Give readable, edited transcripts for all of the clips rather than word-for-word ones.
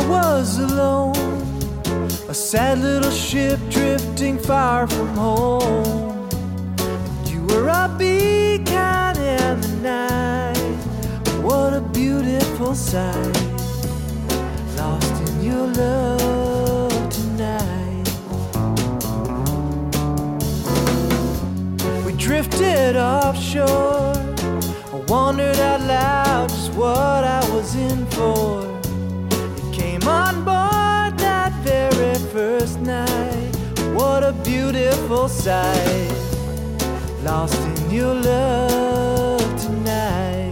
was alone, a sad little ship drifting far from home. You were a beacon in the night. What a beautiful sight, lost in your love tonight. We drifted offshore, I wondered out loud just what I was in for. You came on board that very first night. What a beautiful sight, lost in your love tonight.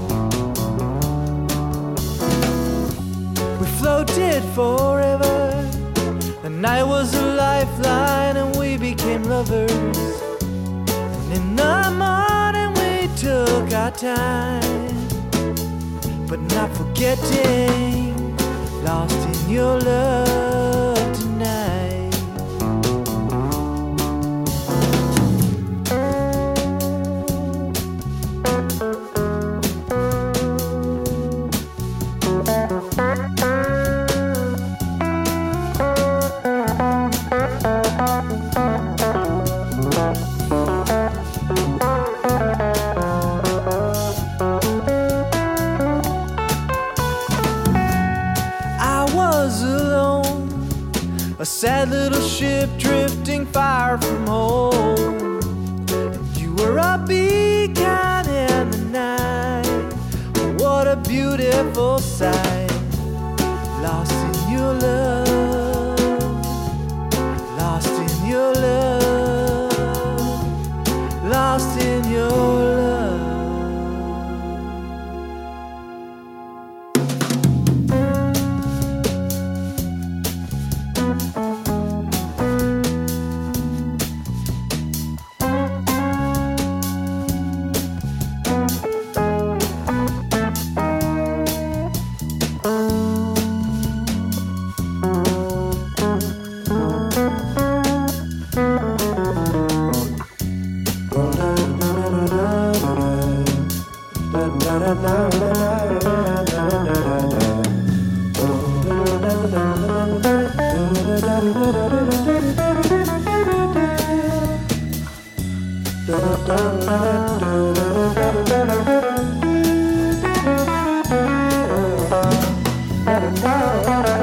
We floated forever, the night was a lifeline and we became lovers. And in the morning we took our time, but not forgetting, lost in your love tonight. A sad little ship drifting far from home. And you were a beacon in the night. What a beautiful sight, lost in your love, lost in your love, lost in your love. Da da da da